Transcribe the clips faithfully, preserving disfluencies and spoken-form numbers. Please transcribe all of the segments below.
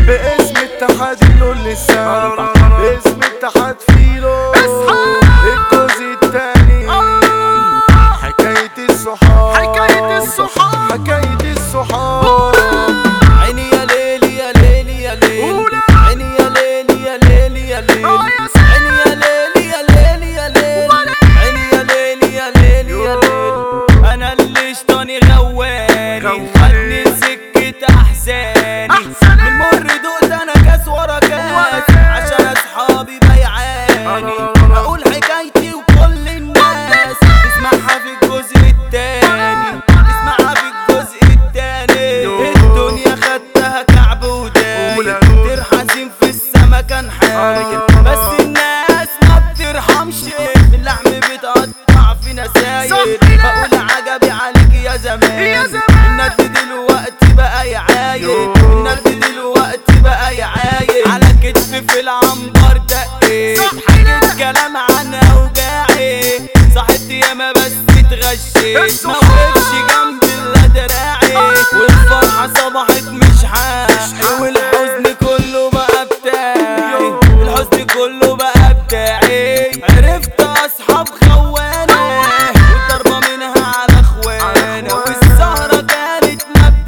باسم اتحاد اللون للسابع، باسم اتحاد فيلو الجزء التاني. حكاية الصحاب حكاية الصحاب حكاية الصحاب. عيني يا ليلي يا ليلي يا ليلي، عيني يا ليلي يا ليلي يا ليلي، عيني يا ليلي يا ليلي يا ليلي، عيني يا ليلي يا ليلي يا ليلي. انا اللي شطاني غواني خدني سكة احزاني، بالمر دقت انا كاس ورا كاس عشان اصحابي بيعاني. اقول حكايتي وكل الناس تسمعها في الجزء التاني، تسمعها في الجزء التاني. الدنيا خدتها كعب وداير، ترحزين في السما كان حاير، بس الناس ما بترحمش، اللحم بتقطع في نساير. بقول عجبي عليك يا زمان، الناس دلوقتي بقى يعاير، الناس دلوقتي بقى يعاير. على كتفي في العنبر دقيت، حكيت كلام عن اوجاعي، صحيت ياما بس اتغشيت، ما وقفش جنبي الا دراعي. والفرحة صبحت مش حقي، والحزن كله بقى بتاعي، الحزن كله بقى بتاعي. عرفت اصحاب خوانة والضربة منها على اخوانة، والسهرة كانت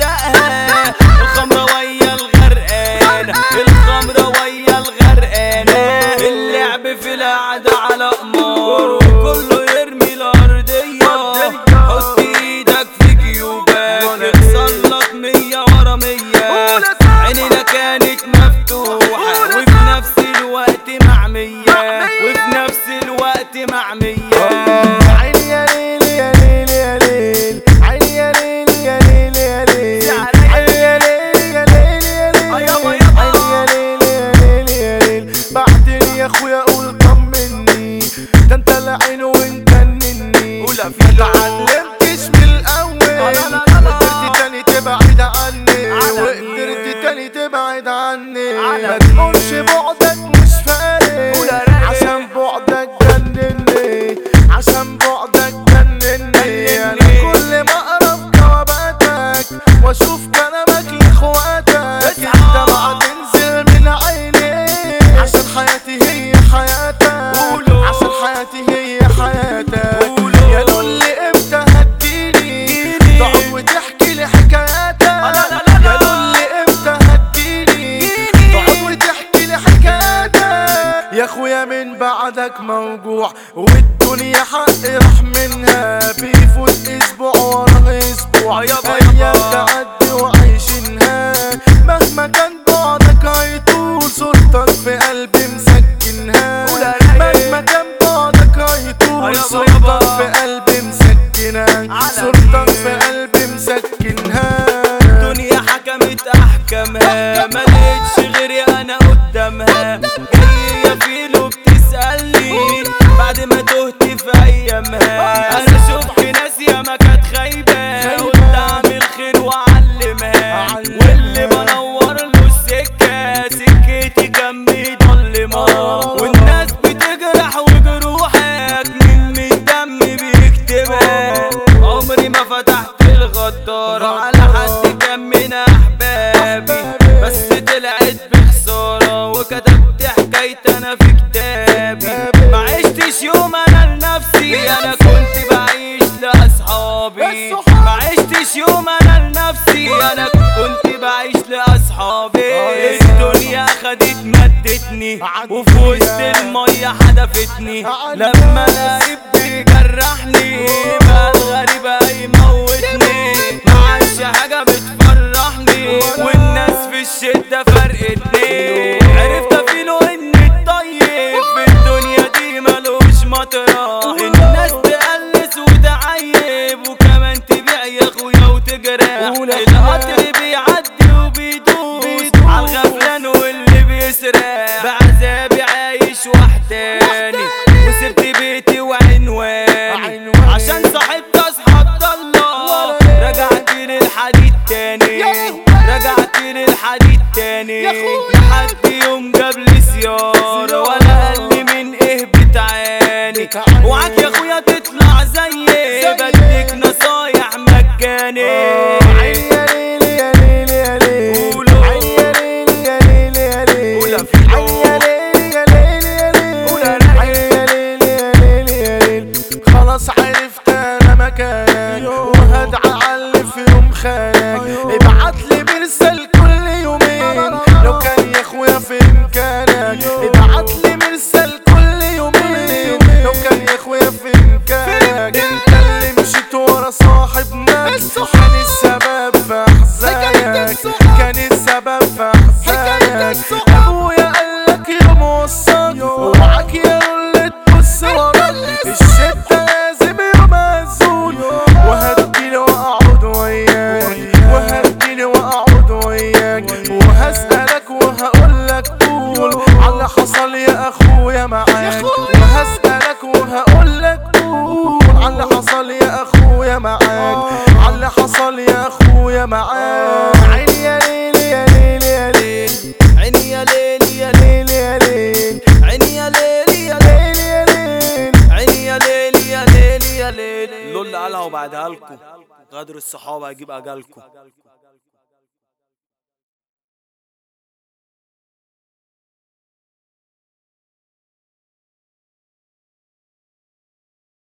مبدأها الخمرة ويا الغرقانة، الخمرة ويا الغرقانة. اللعب في القعدة على قمار وكله يرمي الأرضية، حط ايدك في جيوبك يحصلك مية ورا مية. عينينا كانت مفتوحة وفي نفس الوقت معمية، وفي نفس الوقت معمية. عيني يا ليل يا ليل يا ليل، عيني يا ليل يا ليل يا ليل، عيني يا ليل يا ليل يا ليل، عيني يا ليل يا ليل يا ليل. بعتني يا اخويا قول طمني، ده انت العين وانت النني. ما اتعلمتش من الاول وقدرت تاني تبعد عني، وقدرت تاني تبعد عني. ما تقولش بعدك مش فارق، عشان بعدك جنني، عشان بعدك جنني. انا كل ما اقرب جواباتك واشوف كلامك لاخواتك، انت ما تنزل من عيني، عشان حياتي هي حياتك، عشان حياتي هي حياتك. يا لولي امتى هتجيلي تقعد وتحكي لي حكاياتك، يا لولي امتى هتجيلي تقعد وتحكي لي حكاياتك. يا اخويا من بعدك موجوع، والدنيا حق راح منها، بيفوت اسبوع ورا اسبوع، ايام تعدي وعايشينها. مهما كان بعدك هيطول، صورتك في قلبي مسكنها، مهما كان بعدك هيطول، صورتك في قلبي مسكنها، صورتك في قلبي مسكنها. الدنيا حكمت احكامها، ما لقيتش غيري انا قدامها. جاية فيلو بتسألني بعد ما تهت في ايامها، انا شفت ناس ياما كانت خايبة، قلت اعمل خير واعلمها، واللي بنور له السكة سكتي كان مضلمة. والناس بتجرح وجروحك من الدم بيكتبها، عمري ما فتحت الغدارة على حد كان من احبابي، بس طلعت بخسارة وكتبت حكاية انا في كتابي. ما عشتش يوم انا لنفسي، انا كنت بعيش لاصحابي. ما عشتش يوم انا لنفسي، انا كنت بعيش لاصحابي. الدنيا خدت مدتني وفي وسط المية حدفتني، لما القريب بيجرحني بقى الغريب هيموتني. معاش حاجة بتفرحني والناس في الشدة فرقتني. عرفت افيلو ان الطيب في الدنيا دي ملوش مطرح، الناس تقلس وتعيب وكمان تبيع يا اخويا وتجرح. القطر بيعدي وبيدوس عالغفلان واللي بيسرح، بعذابي عايش وحداني وسبت بيتي وعنواني، عشان صاحبت اصحاب الله. رجعت للحديد تاني، رجعت للحديد تاني، لحد يوم جاب لي زيارة ولا قال لي من ايه بتعاني. وعاك يا اخويا تطلع زيي، بديك نصايح مجاني. عيني يا ليل يا ليل يا ليل، عيني يا ليل يا ليل عيني واقعد وياك وهسألك وهقولك قول على حصل يا اخويا معاك، وهسألك وهقولك قول على حصل يا اخويا معاك، على حصل يا اخويا معاك. عيني يا ليل يا ليل يا ليل، عيني يا ليل يا ليل يا ليل، عيني يا ليل يا ليل يا ليل، عيني يا ليل يا ليل يا ليل. اللي قالها وبعدها لكم غدر الصحابة هيجيب اجالكم.